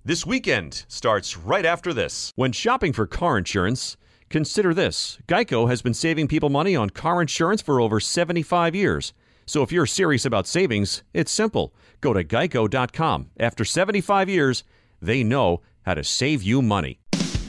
This weekend starts right after this. When shopping for car insurance, consider this. Geico has been saving people money on car insurance for over 75 years. So if you're serious about savings, it's simple. Go to geico.com. After 75 years, they know how to save you money.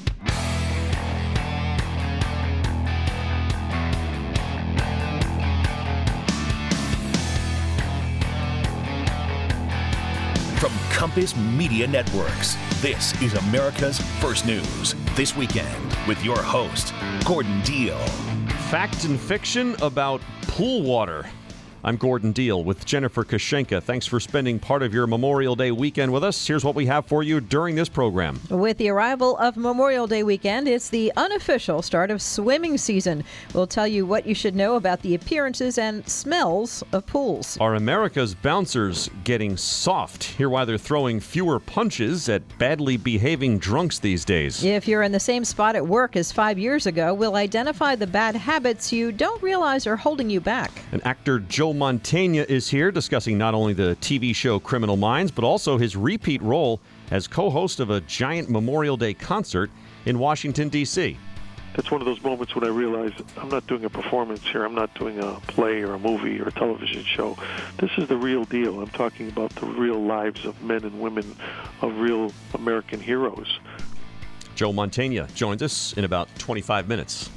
From Compass Media Networks, this is America's First News This Weekend with your host, Gordon Deal. Fact and fiction about pool water. I'm Gordon Deal with Jennifer Kashenka. Thanks for spending part of your Memorial Day weekend with us. Here's what we have for you during this program. With the arrival of Memorial Day weekend, it's the unofficial start of swimming season. We'll tell you what you should know about the appearances and smells of pools. Are America's bouncers getting soft? Hear why they're throwing fewer punches at badly behaving drunks these days. If you're in the same spot at work as 5 years ago, we'll identify the bad habits you don't realize are holding you back. An actor, Joe Mantegna, is here discussing not only the TV show Criminal Minds, but also his repeat role as co-host of a giant Memorial Day concert in Washington, D.C. That's one of those moments when I realize I'm not doing a performance here. I'm not doing a play or a movie or a television show. This is the real deal. I'm talking about the real lives of men and women, of real American heroes. Joe Mantegna joins us in about 25 minutes.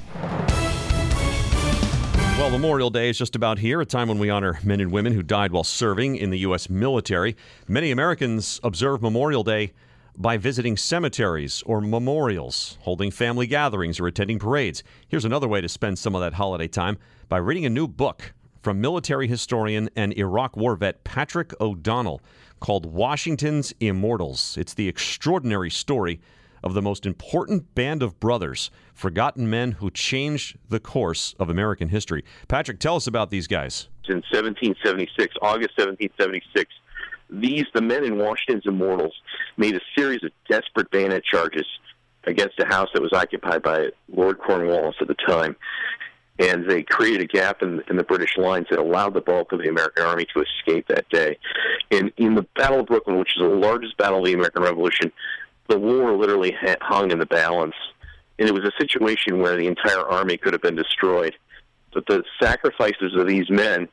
Well, Memorial Day is just about here, a time when we honor men and women who died while serving in the U.S. military. Many Americans observe Memorial Day by visiting cemeteries or memorials, holding family gatherings, or attending parades. Here's another way to spend some of that holiday time, by reading a new book from military historian and Iraq war vet Patrick O'Donnell called Washington's Immortals. It's the extraordinary story of the most important band of brothers, forgotten men who changed the course of American history. Patrick, tell us about these guys. In 1776, August 1776, the men in Washington's Immortals made a series of desperate bayonet charges against a house that was occupied by Lord Cornwallis at the time. And they created a gap in the British lines that allowed the bulk of the American army to escape that day. And in the Battle of Brooklyn, which is the largest battle of the American Revolution, the war literally hung in the balance. And it was a situation where the entire army could have been destroyed. But the sacrifices of these men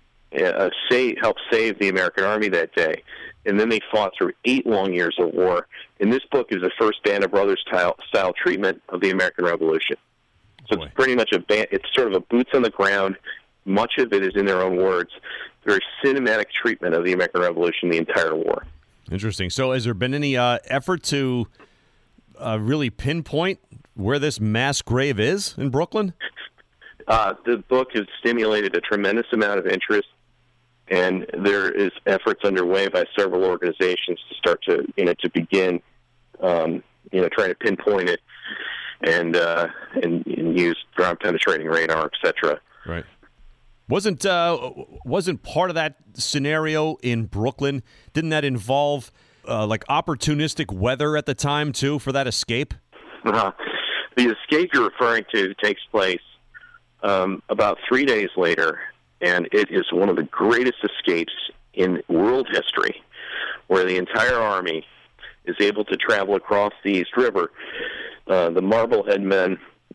helped save the American army that day. And then they fought through 8 long years of war. And this book is the first Band of Brothers style treatment of the American Revolution. So it's pretty much it's sort of a boots on the ground. Much of it is in their own words. Very cinematic treatment of the American Revolution, the entire war. Interesting. So has there been any effort to really pinpoint where this mass grave is in Brooklyn? The book has stimulated a tremendous amount of interest, and there is efforts underway by several organizations to start to begin trying to pinpoint it and use ground penetrating radar, etc. Right. Wasn't part of that scenario in Brooklyn? Didn't that involve opportunistic weather at the time too for that escape? The escape you're referring to takes place about 3 days later, and it is one of the greatest escapes in world history, where the entire army is able to travel across the East River. The Marblehead men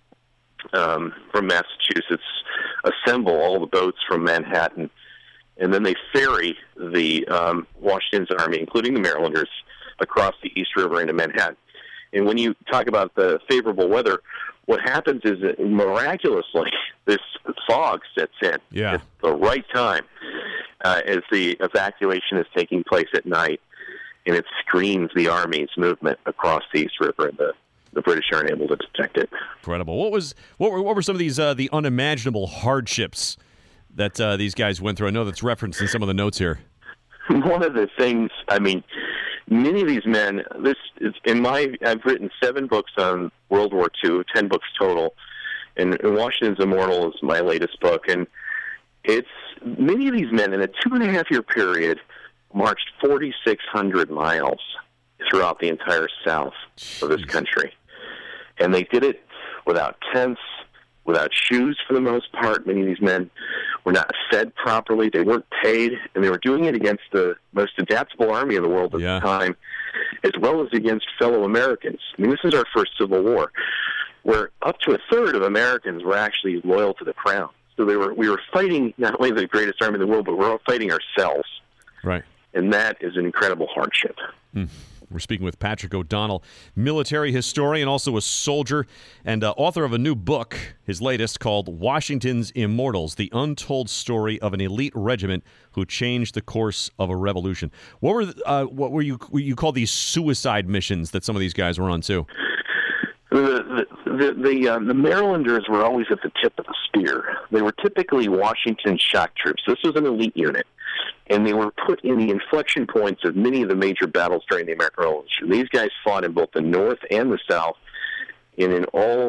from Massachusetts assemble all the boats from Manhattan, and then they ferry the Washington's army, including the Marylanders, across the East River into Manhattan. And when you talk about the favorable weather, what happens is that miraculously this fog sets in at the right time as the evacuation is taking place at night, and it screens the army's movement across the East River, and the British aren't able to detect it. Incredible. What were some of these the unimaginable hardships that these guys went through? I know that's referenced in some of the notes here. One of the things, many of these men, I've written 7 books on World War II, 10 books total, and Washington's Immortal is my latest book, and it's many of these men in a 2.5-year period marched 4,600 miles throughout the entire south of this country. And they did it without tents, without shoes for the most part. Many of these men were not fed properly. They weren't paid, and they were doing it against the most adaptable army in the world at the time. as well as against fellow Americans. I mean, this is our first Civil War, where up to a third of Americans were actually loyal to the crown. So we were fighting not only the greatest army in the world, but we're all fighting ourselves. Right. And that is an incredible hardship. We're speaking with Patrick O'Donnell, military historian, also a soldier, and author of a new book, his latest, called Washington's Immortals, The Untold Story of an Elite Regiment Who Changed the Course of a Revolution. What were you called these suicide missions that some of these guys were on, too? The Marylanders were always at the tip of the spear. They were typically Washington shock troops. This was an elite unit, and they were put in the inflection points of many of the major battles during the American Revolution. These guys fought in both the North and the South, and in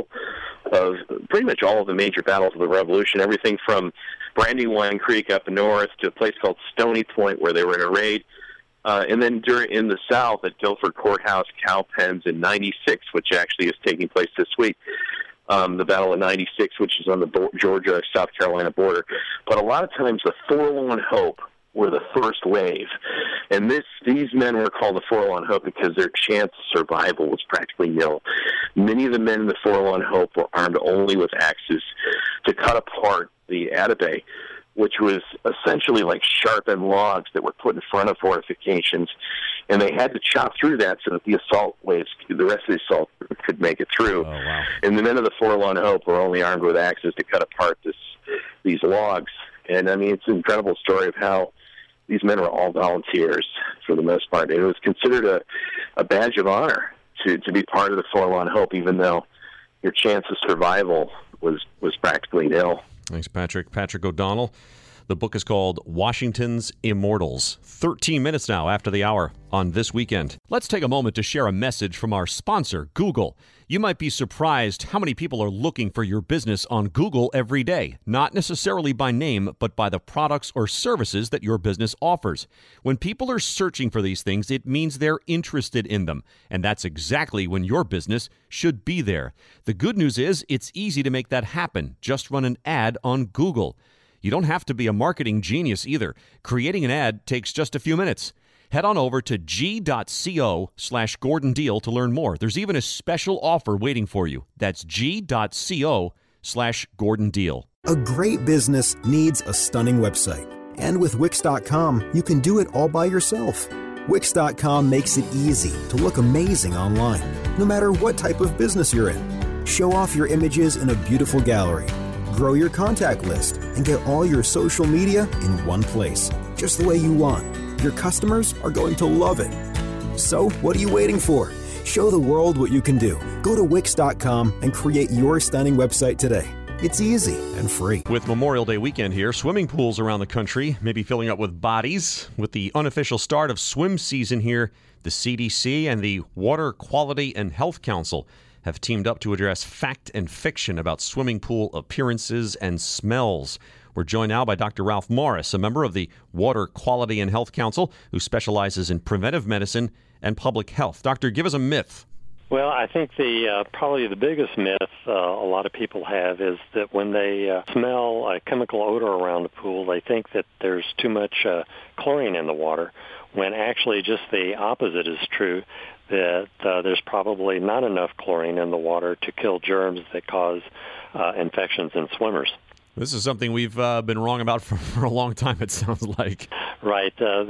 pretty much all of the major battles of the Revolution, everything from Brandywine Creek up north to a place called Stony Point where they were in a raid. And then in the South at Guilford Courthouse, Cowpens in 96, which actually is taking place this week, the Battle of 96, which is on the Georgia-South Carolina border. But a lot of times the Forlorn Hope were the first wave. And these men were called the Forlorn Hope because their chance of survival was practically nil. Many of the men in the Forlorn Hope were armed only with axes to cut apart the atabey, which was essentially like sharpened logs that were put in front of fortifications, and they had to chop through that so that the rest of the assault could make it through. Oh, wow. And the men of the Forlorn Hope were only armed with axes to cut apart these logs. And, I mean, it's an incredible story of how these men were all volunteers for the most part. And it was considered a badge of honor to be part of the Forlorn Hope, even though your chance of survival was practically nil. Thanks, Patrick. Patrick O'Donnell. The book is called Washington's Immortals. 13 minutes now after the hour on This Weekend. Let's take a moment to share a message from our sponsor, Google. You might be surprised how many people are looking for your business on Google every day, not necessarily by name, but by the products or services that your business offers. When people are searching for these things, it means they're interested in them, and that's exactly when your business should be there. The good news is it's easy to make that happen. Just run an ad on Google. You don't have to be a marketing genius either. Creating an ad takes just a few minutes. Head on over to g.co/Gordon Deal to learn more. There's even a special offer waiting for you. That's g.co/Gordon Deal. A great business needs a stunning website. And with Wix.com, you can do it all by yourself. Wix.com makes it easy to look amazing online, no matter what type of business you're in. Show off your images in a beautiful gallery. Grow your contact list and get all your social media in one place, just the way you want. Your customers are going to love it. So, what are you waiting for? Show the world what you can do. Go to Wix.com and create your stunning website today. It's easy and free. With Memorial Day weekend here, swimming pools around the country may be filling up with bodies. With the unofficial start of swim season here, the CDC and the Water Quality and Health Council have teamed up to address fact and fiction about swimming pool appearances and smells. We're joined now by Dr. Ralph Morris, a member of the Water Quality and Health Council who specializes in preventive medicine and public health. Doctor, give us a myth. Well, I think probably the biggest myth a lot of people have is that when they smell a chemical odor around the pool, they think that there's too much chlorine in the water, when actually just the opposite is true, that there's probably not enough chlorine in the water to kill germs that cause infections in swimmers. This is something we've been wrong about for a long time, it sounds like. Right.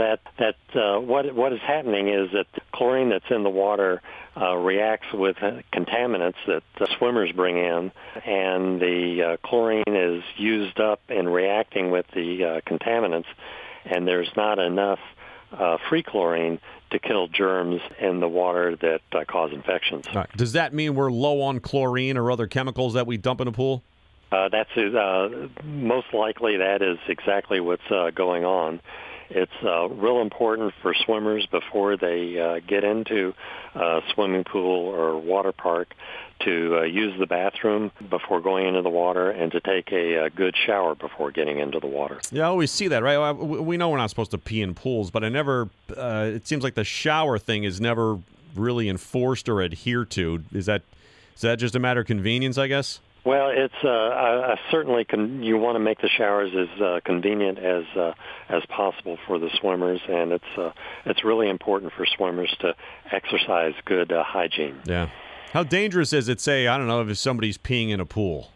What is happening is that the chlorine that's in the water reacts with contaminants that the swimmers bring in, and the chlorine is used up in reacting with the contaminants, and there's not enough free chlorine to kill germs in the water that cause infections. All right. Does that mean we're low on chlorine or other chemicals that we dump in a pool? That's most likely that is exactly what's going on. It's real important for swimmers before they get into a swimming pool or water park to use the bathroom before going into the water and to take a good shower before getting into the water. Yeah, I always see that, right? We know we're not supposed to pee in pools, but it seems like the shower thing is never really enforced or adhered to. Is that just a matter of convenience, I guess? Well, it's certainly you want to make the showers as convenient as possible for the swimmers, and it's really important for swimmers to exercise good hygiene. Yeah. How dangerous is it, say, I don't know, if somebody's peeing in a pool?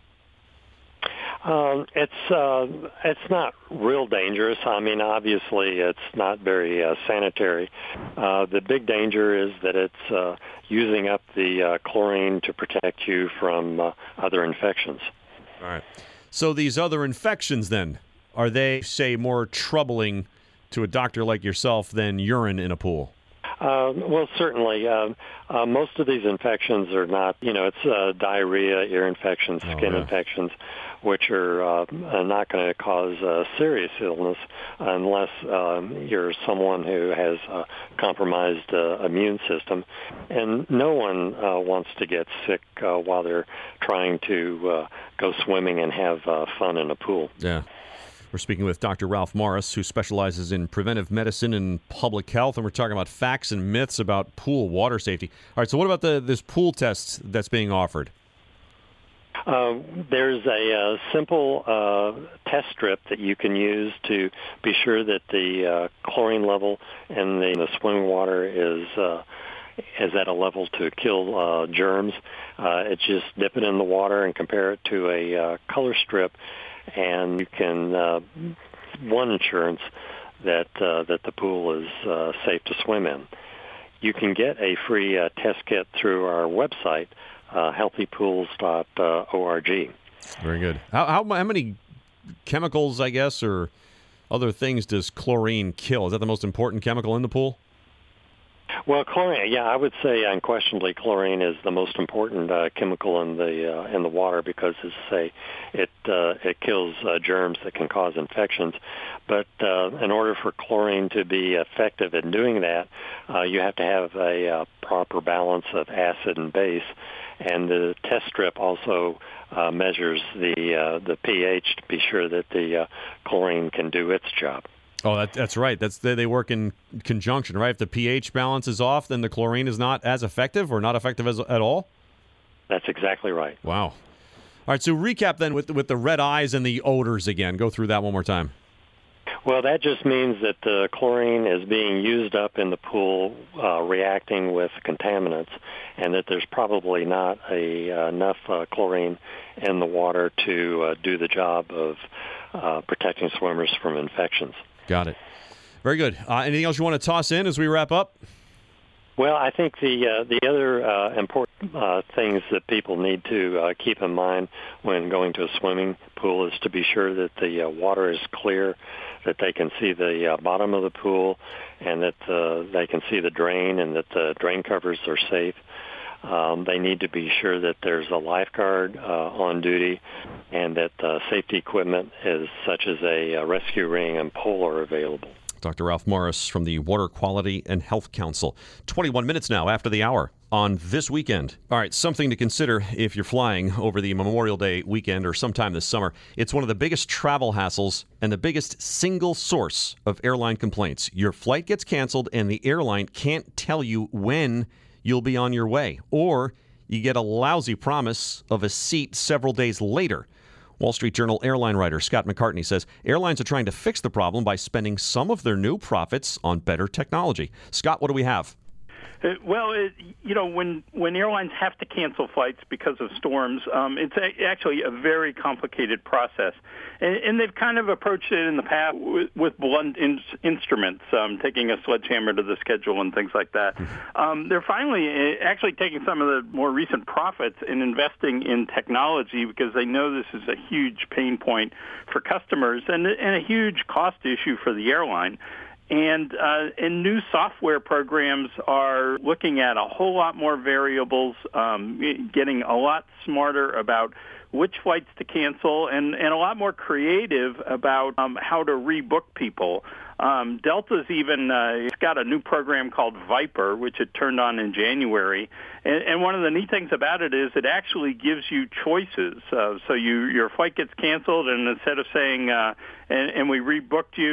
It's not real dangerous. I mean, obviously, it's not very sanitary. The big danger is that it's using up the chlorine to protect you from other infections. All right. So these other infections, then, are they, say, more troubling to a doctor like yourself than urine in a pool? Well, certainly. Most of these infections are not, it's diarrhea, ear infections, skin infections, which are not going to cause serious illness unless you're someone who has a compromised immune system. And no one wants to get sick while they're trying to go swimming and have fun in a pool. Yeah. We're speaking with Dr. Ralph Morris, who specializes in preventive medicine and public health, and we're talking about facts and myths about pool water safety. All right, so what about this pool test that's being offered? There's a simple test strip that you can use to be sure that the chlorine level in the swimming water is at a level to kill germs. It's just dip it in the water and compare it to a color strip, and you can one assurance that the pool is safe to swim in. You can get a free test kit through our website, healthypools.org. Very good. How many chemicals, I guess, or other things does chlorine kill? Is that the most important chemical in the pool? Well, chlorine, I would say unquestionably chlorine is the most important chemical in the water because, as I say, it kills germs that can cause infections. But in order for chlorine to be effective in doing that, you have to have a proper balance of acid and base. And the test strip also measures the pH to be sure that the chlorine can do its job. Oh, that's right. They work in conjunction, right? If the pH balance is off, then the chlorine is not as effective or not effective at all? That's exactly right. Wow. All right, so recap then with the red eyes and the odors again. Go through that one more time. Well, that just means that the chlorine is being used up in the pool, reacting with contaminants, and that there's probably not enough chlorine in the water to do the job of protecting swimmers from infections. Got it. Very good. Anything else you want to toss in as we wrap up? Well, I think the other important things that people need to keep in mind when going to a swimming pool is to be sure that the water is clear, that they can see the bottom of the pool, and that they can see the drain, and that the drain covers are safe. They need to be sure that there's a lifeguard on duty, and that safety equipment such as a rescue ring and pole are available. Dr. Ralph Morris from the Water Quality and Health Council. 21 minutes now after the hour on This Weekend. All right, something to consider if you're flying over the Memorial Day weekend or sometime this summer. It's one of the biggest travel hassles and the biggest single source of airline complaints. Your flight gets canceled and the airline can't tell you when you'll be on your way, or you get a lousy promise of a seat several days later. Wall Street Journal airline writer Scott McCartney says airlines are trying to fix the problem by spending some of their new profits on better technology. Scott, what do we have? Well, when airlines have to cancel flights because of storms, it's actually a very complicated process. And they've kind of approached it in the past with blunt instruments, taking a sledgehammer to the schedule and things like that. They're finally actually taking some of the more recent profits and investing in technology because they know this is a huge pain point for customers and a huge cost issue for the airline. And new software programs are looking at a whole lot more variables, getting a lot smarter about which flights to cancel and a lot more creative about how to rebook people. Delta's even it's got a new program called Viper, which it turned on in January. And one of the neat things about it is it actually gives you choices. So your flight gets canceled, and instead of saying, and we rebooked you,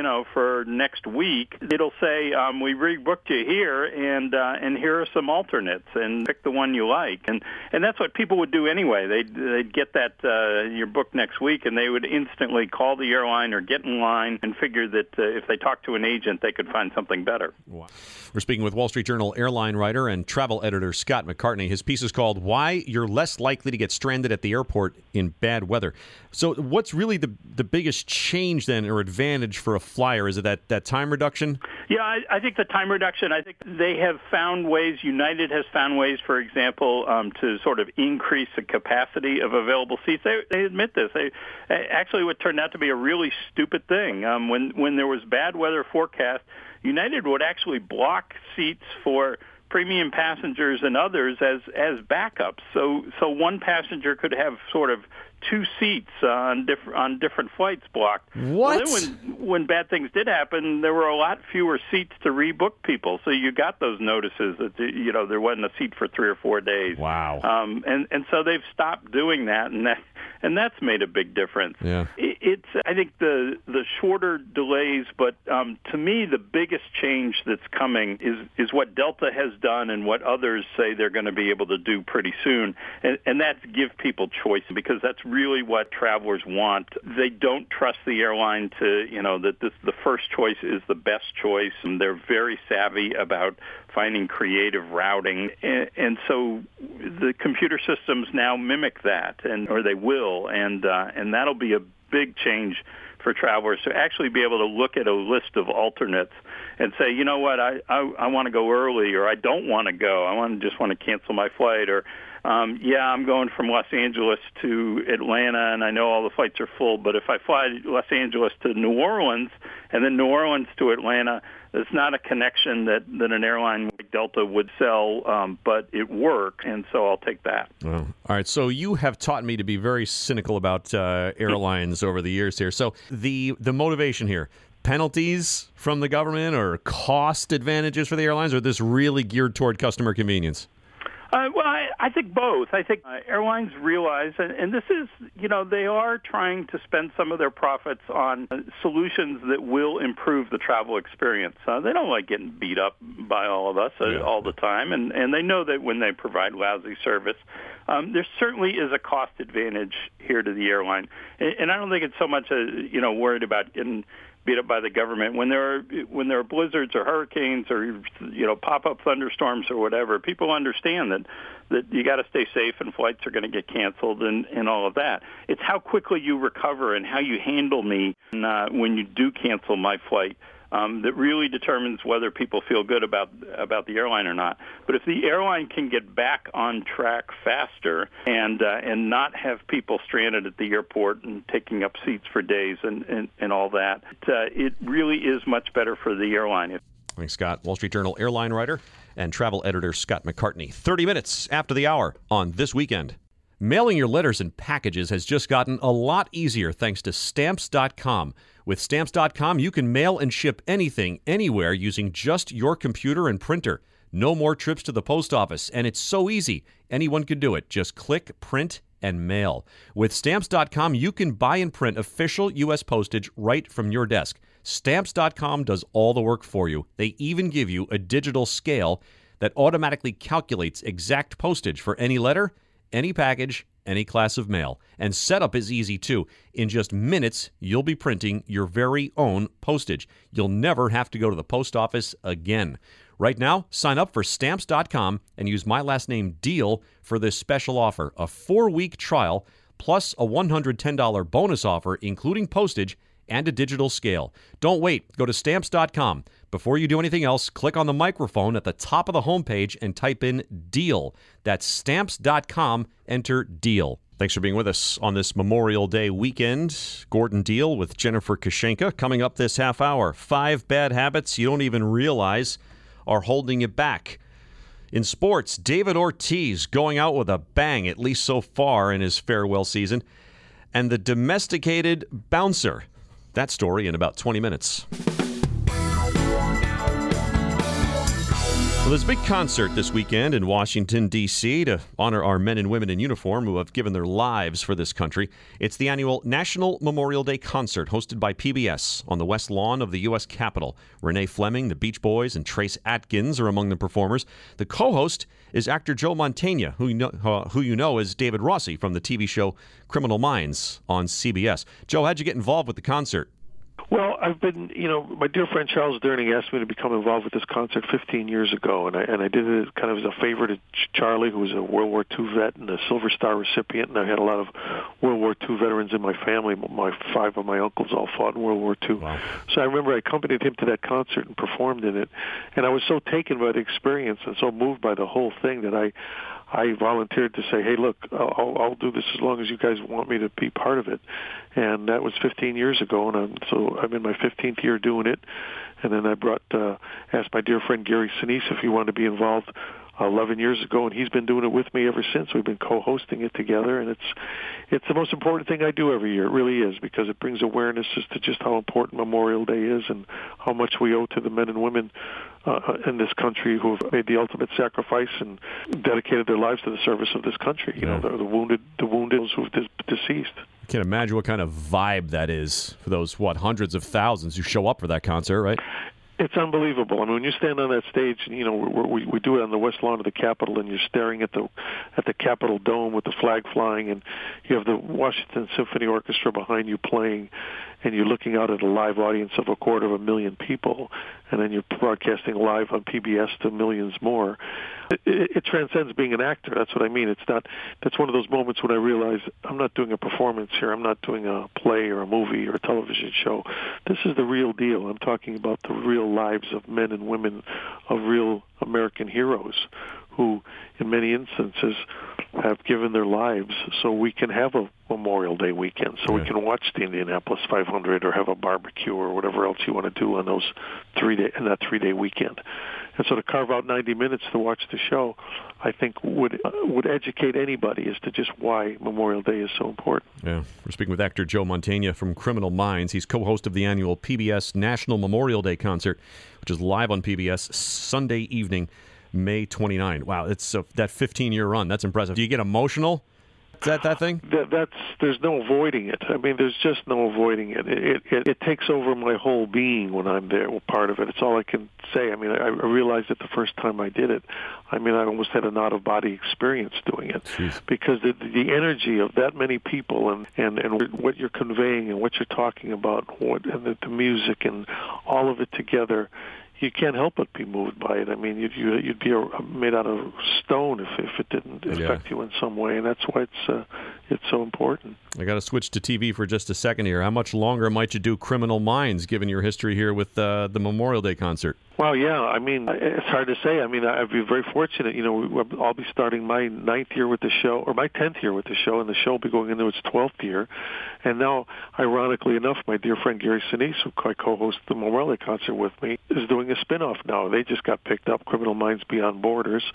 for next week, it'll say, we rebooked you here, and here are some alternates, and pick the one you like. And that's what people would do anyway. They'd get that you're booked next week, and they would instantly call the airline or get in line and figure that if they talked to an agent, they could find something better. Wow. We're speaking with Wall Street Journal airline writer and travel editor Scott McCartney. His piece is called Why You're Less Likely to Get Stranded at the Airport in Bad Weather. So what's really the biggest change then or advantage for a flyer? Is it that time reduction? Yeah, I think the time reduction, I think they have found ways, United has found ways, for example, to sort of increase the capacity of available seats. They admit this. Actually, what turned out to be a really stupid thing. When there was bad weather forecast, United would actually block seats for premium passengers and others as backups. So one passenger could have sort of two seats on different flights blocked. What? Well, then when bad things did happen, there were a lot fewer seats to rebook people. So you got those notices that there wasn't a seat for 3 or 4 days. Wow. And so they've stopped doing that, and that's made a big difference. Yeah. It's I think the shorter delays, but to me the biggest change that's coming is what Delta has done and what others say they're going to be able to do pretty soon, and that's give people choice, because that's really what travelers want. They don't trust the airline to, that the first choice is the best choice, and they're very savvy about finding creative routing, and so the computer systems now mimic that, or they will, and that'll be a big change for travelers to actually be able to look at a list of alternates and say, you know what, I want to go early, or I don't want to go. I just want to cancel my flight, or I'm going from Los Angeles to Atlanta, and I know all the flights are full, but if I fly Los Angeles to New Orleans and then New Orleans to Atlanta, it's not a connection that an airline like Delta would sell, but it works, and so I'll take that. Well, all right, so you have taught me to be very cynical about airlines over the years here. So the motivation here, penalties from the government or cost advantages for the airlines, or this really geared toward customer convenience? Well, I think both. I think airlines realize, and this is, they are trying to spend some of their profits on solutions that will improve the travel experience. They don't like getting beat up by all of us all the time, and they know that when they provide lousy service, there certainly is a cost advantage here to the airline. And I don't think it's so much, worried about getting beat up by the government. When there are blizzards or hurricanes or pop-up thunderstorms or whatever, people understand that you got to stay safe and flights are going to get canceled and all of that. It's how quickly you recover and how you handle me when you do cancel my flight that really determines whether people feel good about the airline or not. But if the airline can get back on track faster and not have people stranded at the airport and taking up seats for days and all that, it really is much better for the airline. Thanks, Scott. Wall Street Journal airline writer and travel editor Scott McCartney. 30 minutes after the hour on This Weekend. Mailing your letters and packages has just gotten a lot easier thanks to Stamps.com. With Stamps.com, you can mail and ship anything, anywhere, using just your computer and printer. No more trips to the post office, and it's so easy. Anyone can do it. Just click, print, and mail. With Stamps.com, you can buy and print official U.S. postage right from your desk. Stamps.com does all the work for you. They even give you a digital scale that automatically calculates exact postage for any letter, any package, any class of mail. And setup is easy, too. In just minutes, you'll be printing your very own postage. You'll never have to go to the post office again. Right now, sign up for Stamps.com and use my last name, DEAL, for this special offer. A 4-week trial plus a $110 bonus offer, including postage and a digital scale. Don't wait. Go to Stamps.com. Before you do anything else, click on the microphone at the top of the homepage and type in DEAL. That's Stamps.com. Enter DEAL. Thanks for being with us on this Memorial Day weekend. Gordon Deal with Jennifer Kashenka. Coming up this half hour, 5 bad habits you don't even realize are holding you back. In sports, David Ortiz going out with a bang, at least so far in his farewell season. And the domesticated bouncer. That story in about 20 minutes. Well, there's a big concert this weekend in Washington, D.C. to honor our men and women in uniform who have given their lives for this country. It's the annual National Memorial Day Concert hosted by PBS on the West Lawn of the U.S. Capitol. Renee Fleming, the Beach Boys, and Trace Atkins are among the performers. The co-host is actor Joe Mantegna, who you know as David Rossi from the TV show Criminal Minds on CBS. Joe, how'd you get involved with the concert? Well, I've been, my dear friend Charles Durning asked me to become involved with this concert 15 years ago, and I did it kind of as a favor to Charlie, who was a World War II vet and a Silver Star recipient, and I had a lot of World War II veterans in my family. Five of my uncles all fought in World War II. Wow. So I remember I accompanied him to that concert and performed in it, and I was so taken by the experience and so moved by the whole thing that I volunteered to say, hey, look, I'll do this as long as you guys want me to be part of it. And that was 15 years ago, and so I'm in my 15th year doing it. And then I asked my dear friend Gary Sinise if he wanted to be involved 11 years ago, and he's been doing it with me ever since. We've been co-hosting it together, and it's the most important thing I do every year. It really is, because it brings awareness as to just how important Memorial Day is and how much we owe to the men and women in this country who have made the ultimate sacrifice and dedicated their lives to the service of this country. You know, the wounded, those who have deceased. I can't imagine what kind of vibe that is for those, hundreds of thousands who show up for that concert, right? It's unbelievable. I mean, when you stand on that stage, and, we do it on the West Lawn of the Capitol, and you're staring at the Capitol Dome with the flag flying, and you have the Washington Symphony Orchestra behind you playing, and you're looking out at a live audience of 250,000 people, and then you're broadcasting live on PBS to millions more. It transcends being an actor. That's what I mean. That's one of those moments when I realize I'm not doing a performance here. I'm not doing a play or a movie or a television show. This is the real deal. I'm talking about the real lives of men and women, of real American heroes who, in many instances, have given their lives so we can have a Memorial Day weekend, so we can watch the Indianapolis 500 or have a barbecue or whatever else you want to do on those 3 day weekend. And so to carve out 90 minutes to watch the show, I think would educate anybody as to just why Memorial Day is so important. Yeah, we're speaking with actor Joe Mantegna from Criminal Minds. He's co-host of the annual PBS National Memorial Day Concert, which is live on PBS Sunday evening, May 29. Wow, it's that 15-year run. That's impressive. Do you get emotional? Is that thing? There's no avoiding it. I mean, there's just no avoiding it. It takes over my whole being when I'm there. Part of it. It's all I can say. I mean, I realized it the first time I did it. I mean, I almost had an out-of-body experience doing it. Jeez. Because the energy of that many people and what you're conveying and what you're talking about, and the music and all of it together. You can't help but be moved by it. I mean, you'd be made out of stone if it didn't affect you in some way, and that's why it's so important. I got to switch to TV for just a second here. How much longer might you do Criminal Minds, given your history here with the Memorial Day concert? Well, yeah. I mean, it's hard to say. I mean, I'd be very fortunate. I'll be starting my 9th year with the show, or my 10th year with the show, and the show will be going into its 12th year. And now, ironically enough, my dear friend Gary Sinise, who co-hosts the Memorial Day concert with me, is doing a spin-off now. They just got picked up, Criminal Minds Beyond Borders.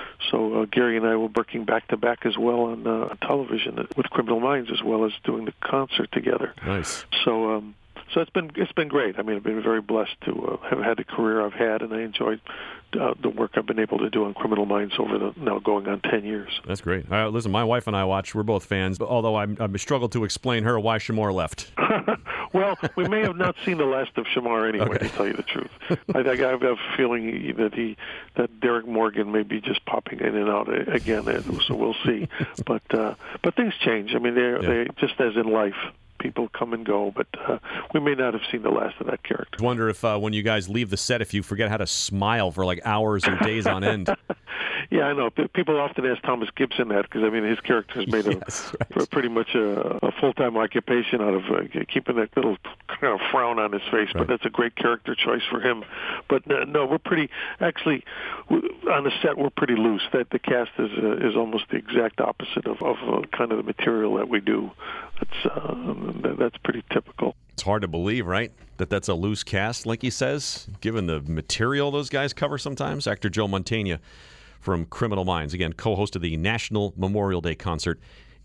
So Gary and I will be working back-to-back as well on television with Criminal Minds, as well as doing the concert together. Nice. So it's been great. I mean, I've been very blessed to have had the career I've had, and I enjoyed the work I've been able to do on Criminal Minds over now going on 10 years. That's great. Listen, my wife and I watch. We're both fans, although I struggled to explain her why Shemar left. Well, we may have not seen the last of Shemar anyway, to tell you the truth. I think I have a feeling that Derek Morgan may be just popping in and out again, so we'll see. But things change. I mean, they just as in life. People come and go, but we may not have seen the last of that character. I wonder if when you guys leave the set, if you forget how to smile for like hours or days on end. Yeah, I know. People often ask Thomas Gibson that because, I mean, his character has made pretty much a full-time occupation out of keeping that little kind of frown on his face, but that's a great character choice for him. But no, we're pretty, actually, on the set, we're pretty loose. That the cast is almost the exact opposite of kind of the material that we do. That's pretty typical. It's hard to believe, right? That's a loose cast, like he says, given the material those guys cover sometimes. Actor Joe Mantegna from Criminal Minds, again, co-host of the National Memorial Day Concert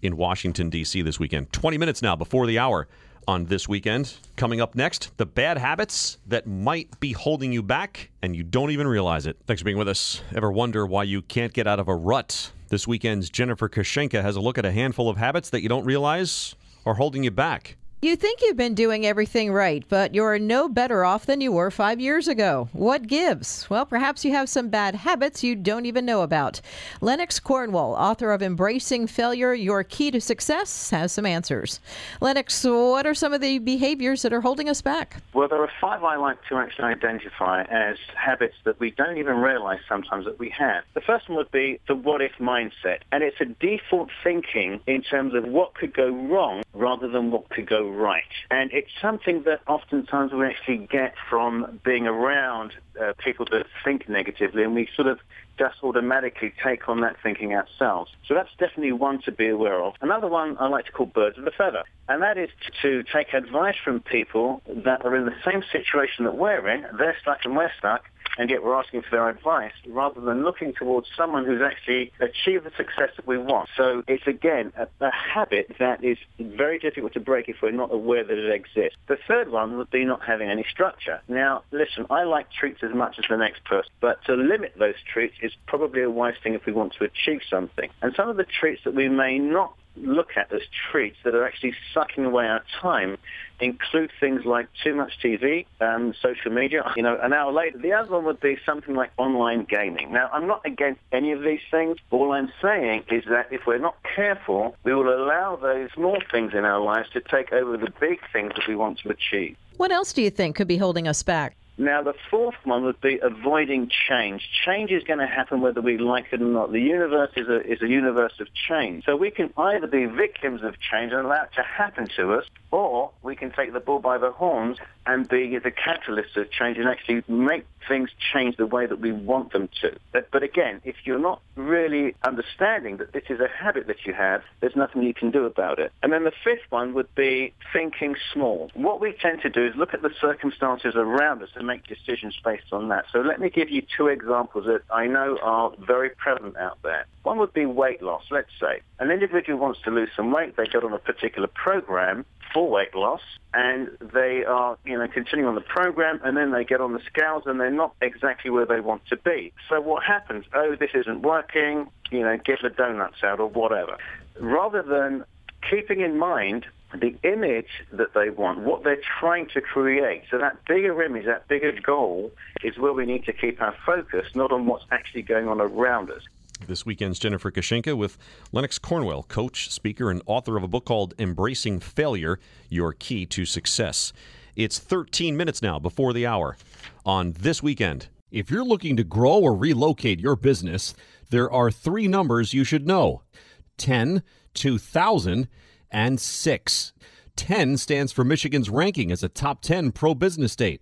in Washington, D.C. this weekend. 20 minutes now before the hour on This Weekend. Coming up next, the bad habits that might be holding you back and you don't even realize it. Thanks for being with us. Ever wonder why you can't get out of a rut? This weekend's Jennifer Kashenka has a look at a handful of habits that you don't realize are holding you back. You think you've been doing everything right, but you're no better off than you were 5 years ago. What gives? Well, perhaps you have some bad habits you don't even know about. Lennox Cornwell, author of Embracing Failure, Your Key to Success, has some answers. Lennox, what are some of the behaviors that are holding us back? Well, there are 5 I like to actually identify as habits that we don't even realize sometimes that we have. The first one would be the what-if mindset, and it's a default thinking in terms of what could go wrong rather than what could go right. And it's something that oftentimes we actually get from being around people that think negatively, and we sort of just automatically take on that thinking ourselves. So that's definitely one to be aware of. Another one I like to call birds of a feather, and that is to take advice from people that are in the same situation that we're in. They're stuck and we're stuck, and yet we're asking for their advice rather than looking towards someone who's actually achieved the success that we want. So it's, again, a habit that is very difficult to break if we're not aware that it exists. The third one would be not having any structure. Now, listen, I like treats as much as the next person, but to limit those treats is probably a wise thing if we want to achieve something. And some of the treats that we may not look at as treats that are actually sucking away our time include things like too much TV, social media, an hour later. The other one would be something like online gaming. Now, I'm not against any of these things. All I'm saying is that if we're not careful, we will allow those small things in our lives to take over the big things that we want to achieve. What else do you think could be holding us back? Now, the fourth one would be avoiding change. Change is going to happen whether we like it or not. The universe is a universe of change. So we can either be victims of change and allow it to happen to us, or we can take the bull by the horns and be the catalyst of change and actually make things change the way that we want them to. But again, if you're not really understanding that this is a habit that you have, there's nothing you can do about it. And then the fifth one would be thinking small. What we tend to do is look at the circumstances around us and make decisions based on that. So let me give you 2 examples that I know are very prevalent out there. One would be weight loss. Let's say an individual wants to lose some weight. They get on a particular program for weight loss, and they are, continuing on the program, and then they get on the scales, and they're not exactly where they want to be. So what happens? Oh, this isn't working, get the donuts out or whatever. Rather than keeping in mind the image that they want, what they're trying to create. So that bigger image, that bigger goal is where we need to keep our focus, not on what's actually going on around us. This weekend's Jennifer Kashenka with Lennox Cornwell, coach, speaker, and author of a book called Embracing Failure, Your Key to Success. It's 13 minutes now before the hour on This Weekend. If you're looking to grow or relocate your business, there are 3 numbers you should know: 10, 2000, and 6. 10 stands for Michigan's ranking as a top 10 pro-business state.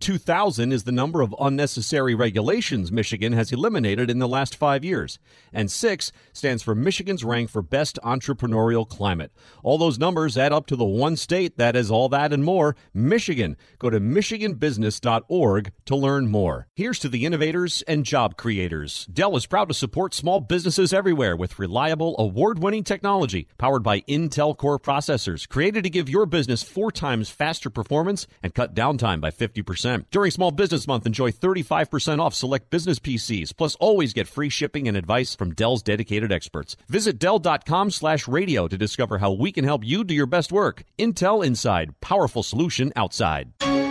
2,000 is the number of unnecessary regulations Michigan has eliminated in the last 5 years. And 6 stands for Michigan's rank for best entrepreneurial climate. All those numbers add up to the one state that is all that and more, Michigan. Go to michiganbusiness.org to learn more. Here's to the innovators and job creators. Dell is proud to support small businesses everywhere with reliable, award-winning technology powered by Intel Core processors, created to give your business 4 times faster performance and cut downtime by 50%. During Small Business Month, enjoy 35% off select business PCs, plus always get free shipping and advice from Dell's dedicated experts. Visit Dell.com/radio to discover how we can help you do your best work. Intel Inside, powerful solution outside.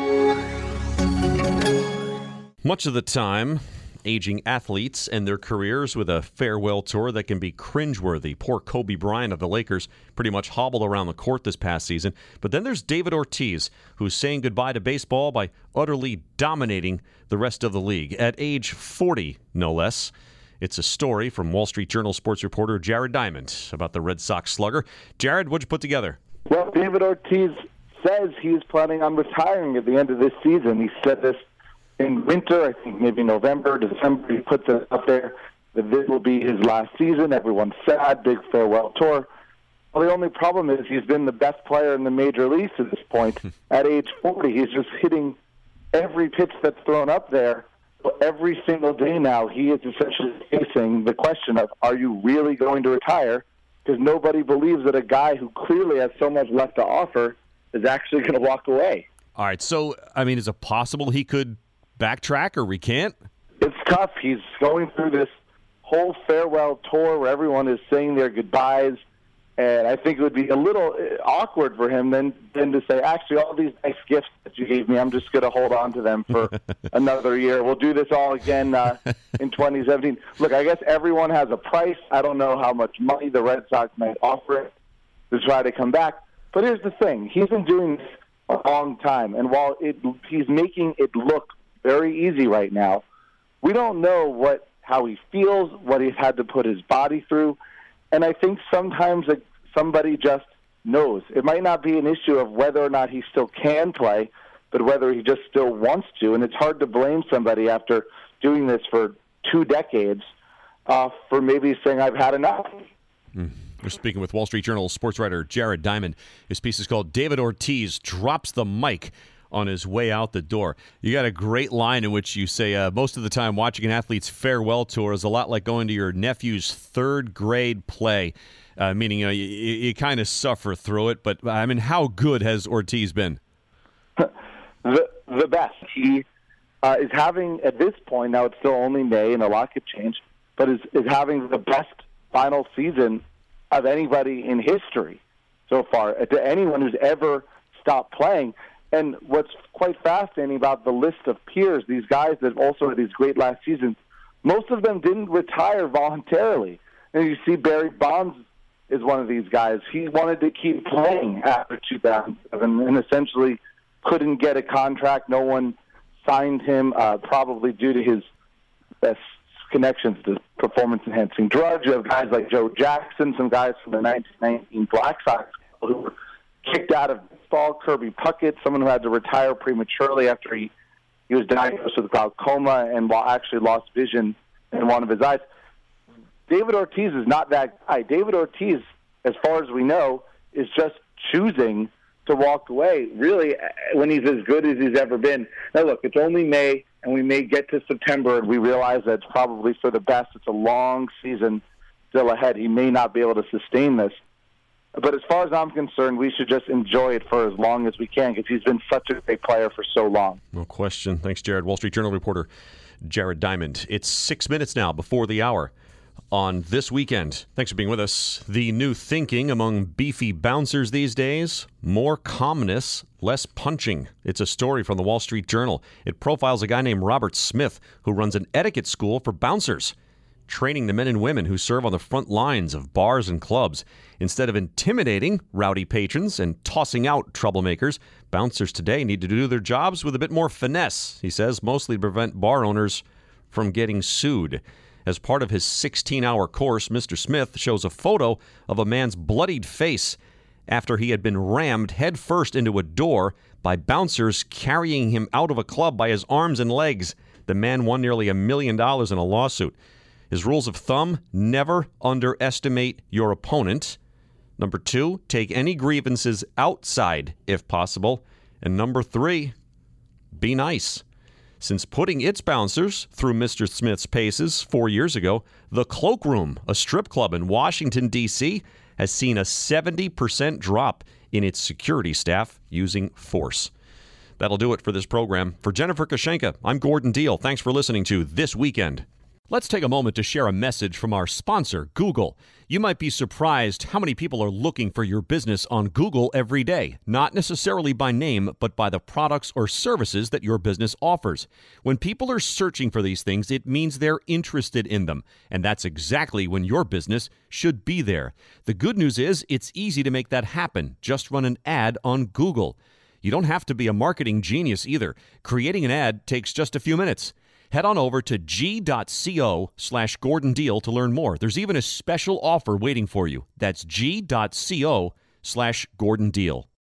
Much of the time, aging athletes end their careers with a farewell tour that can be cringeworthy. Poor Kobe Bryant of the Lakers pretty much hobbled around the court this past season. But then there's David Ortiz, who's saying goodbye to baseball by utterly dominating the rest of the league at age 40, no less. It's a story from Wall Street Journal sports reporter Jared Diamond about the Red Sox slugger. Jared, what'd you put together? Well, David Ortiz says he's planning on retiring at the end of this season. He said this in winter, I think maybe November, December. He puts it up there that this will be his last season. Everyone's sad, big farewell tour. Well, the only problem is he's been the best player in the major leagues to this point. At age 40, he's just hitting every pitch that's thrown up there. So every single day now, he is essentially facing the question of, are you really going to retire? because nobody believes that a guy who clearly has so much left to offer is actually going to walk away. All right, so, I mean, is it possible he could backtrack or recant? It's tough. He's going through this whole farewell tour where everyone is saying their goodbyes, and I think it would be a little awkward for him then to say, actually, all these nice gifts that you gave me, I'm just going to hold on to them for another year. We'll do this all again in 2017. Look, I guess everyone has a price. I don't know how much money the Red Sox might offer it to try to come back. But here's the thing. He's been doing this a long time, and while he's making it look very easy right now, we don't know how he feels, what he's had to put his body through, and I think sometimes somebody just knows. It might not be an issue of whether or not he still can play, but whether he just still wants to, and it's hard to blame somebody after doing this for 2 decades for maybe saying, I've had enough. We're speaking with Wall Street Journal sports writer Jared Diamond. His piece is called David Ortiz Drops the Mic on His Way Out the Door. You got a great line in which you say most of the time watching an athlete's farewell tour is a lot like going to your nephew's 3rd grade play, meaning you kind of suffer through it. But, I mean, how good has Ortiz been? The best. He is having, at this point, now it's still only May and a lot could change, but is having the best final season of anybody in history so far, to anyone who's ever stopped playing. And what's quite fascinating about the list of peers, these guys that also had these great last seasons, most of them didn't retire voluntarily. And you see Barry Bonds is one of these guys. He wanted to keep playing after 2007 and essentially couldn't get a contract. No one signed him, probably due to his connections to performance-enhancing drugs. You have guys like Joe Jackson, some guys from the 1919 Black Sox who were kicked out of baseball. Kirby Puckett, someone who had to retire prematurely after he was diagnosed with glaucoma and actually lost vision in one of his eyes. David Ortiz is not that guy. David Ortiz, as far as we know, is just choosing to walk away, really, when he's as good as he's ever been. Now, look, it's only May, and we may get to September, and we realize that it's probably for the best. It's a long season still ahead. He may not be able to sustain this. But as far as I'm concerned, we should just enjoy it for as long as we can because he's been such a great player for so long. No question. Thanks, Jared. Wall Street Journal reporter Jared Diamond. It's 6 minutes now before the hour on This Weekend. Thanks for being with us. The new thinking among beefy bouncers these days, more calmness, less punching. It's a story from the Wall Street Journal. It profiles a guy named Robert Smith who runs an etiquette school for bouncers, training the men and women who serve on the front lines of bars and clubs. Instead of intimidating rowdy patrons and tossing out troublemakers, bouncers today need to do their jobs with a bit more finesse, he says, mostly to prevent bar owners from getting sued. As part of his 16-hour course, Mr. Smith shows a photo of a man's bloodied face after he had been rammed headfirst into a door by bouncers carrying him out of a club by his arms and legs. The man won nearly $1 million in a lawsuit. His rules of thumb: never underestimate your opponent. Number 2, take any grievances outside if possible. And number 3, be nice. Since putting its bouncers through Mr. Smith's paces 4 years ago, the Cloakroom, a strip club in Washington, D.C., has seen a 70% drop in its security staff using force. That'll do it for this program. For Jennifer Koshenka, I'm Gordon Deal. Thanks for listening to This Weekend. Let's take a moment to share a message from our sponsor, Google. You might be surprised how many people are looking for your business on Google every day, not necessarily by name, but by the products or services that your business offers. When people are searching for these things, it means they're interested in them, and that's exactly when your business should be there. The good news is it's easy to make that happen. Just run an ad on Google. You don't have to be a marketing genius either. Creating an ad takes just a few minutes. Head on over to g.co/Gordon Deal to learn more. There's even a special offer waiting for you. That's g.co/Gordon Deal.